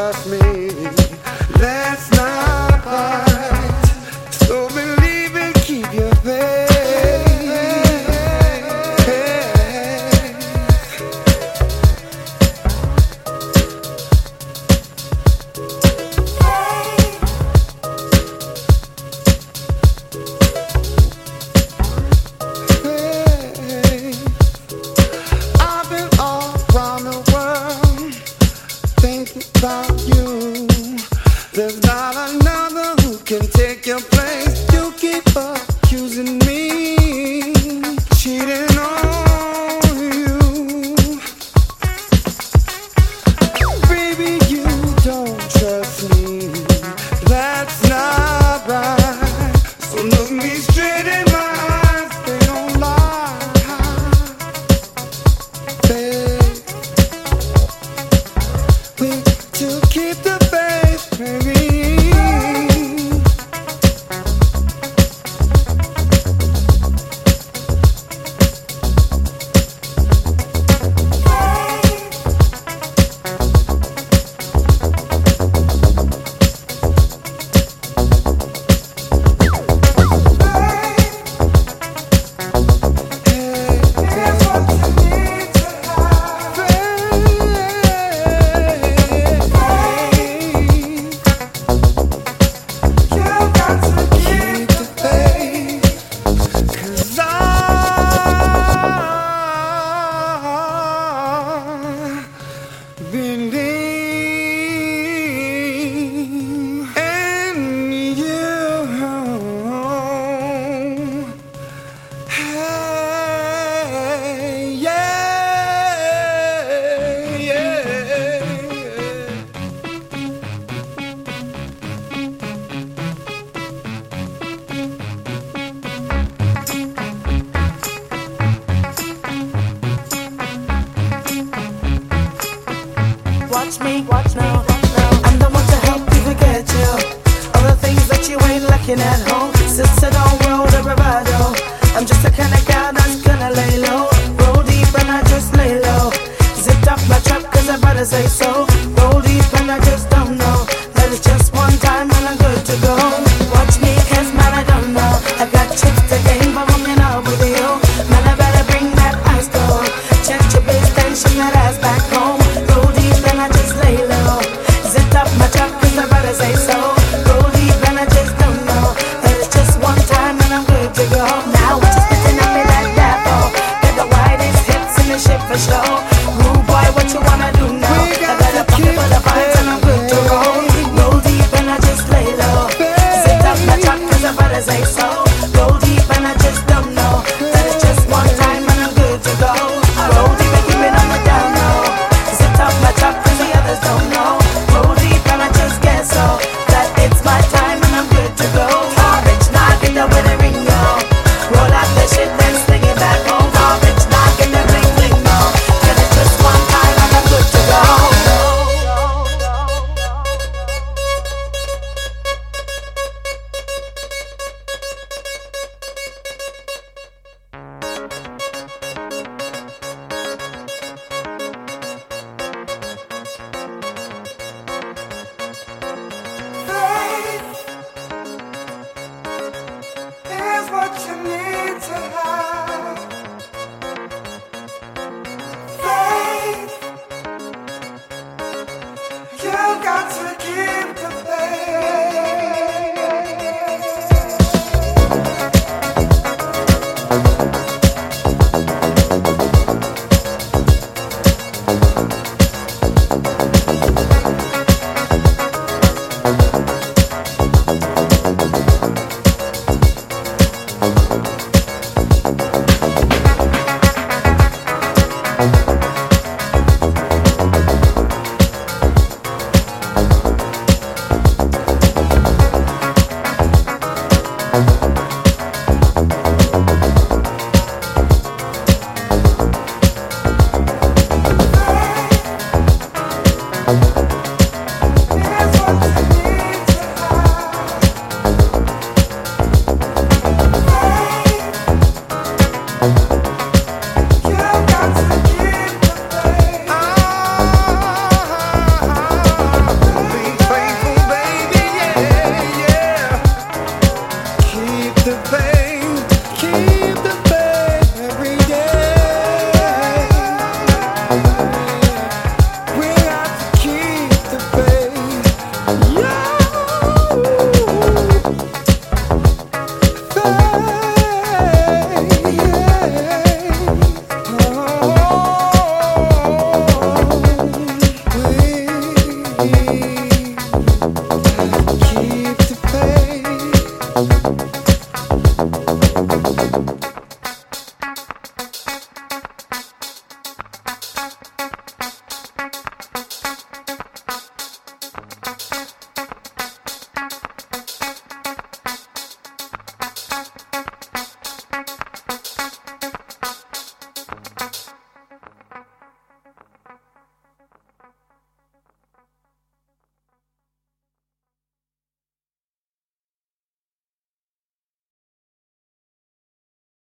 trust me. Let's not fight. So believe and keep your faith. I've been all around the world thinking about you. There's not another who can take your place. You keep accusing me, cheating on you. Baby, you don't trust me. That's not right. So look me straight in my eyes. They don't lie. Babe, we to keep the faith, baby. Watch me, watch now. I'm the one to help you forget you. All the things that you ain't lacking at home. Sister, don't roll the bravado. I'm just the kind of guy that's gonna lay low. Roll deep and I just lay low. Zipped up my trap cause I better say so. Roll deep and I just don't know. That it's just one time and I'm good to go. Watch me cause man I don't know. I got chicks to game but I'm in love with you. Man I better bring that ice cold. Check your bass tension that ass back home. Roll deep and I just lay low. Zipped up my trap cause I better say so. Roll deep and I just don't know. That it's just one time and I'm good to go. Now what you spitting at me like that for? Got the widest hips in the shit for sure. Rude boy, what you wanna do now? I got a pocket full of vibes and I'm good to roll. Roll deep and I just lay low. Zipped up my trap cause I better say so. Roll deep and I just don't know. That it's just one time and I'm good to go. I roll deep and keep it on the down low. Zipped up my trap cause the others don't know. Roll deep and I just guess so. That it's my time and I'm good to go. Bitch, now get the with the ring, yo. Roll out the shit then sling it back home. Bitch, now get the bling bling, no. Cause it's just one time and I'm good to go. Here's what you need to have. Faith. You got to keep the faith. me.